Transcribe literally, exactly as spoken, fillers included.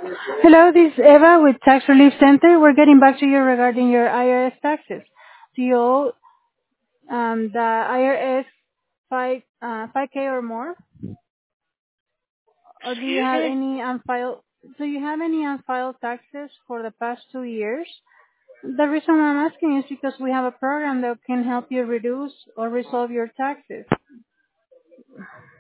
Hello, this is Eva with Tax Relief Center. We're getting back to you regarding your I R S taxes. Do you owe um, the I R S five uh, five k or more, or do you Excuse have me? any unfiled do you have any unfiled taxes for the past two years? The reason why I'm asking is because we have a program that can help you reduce or resolve your taxes.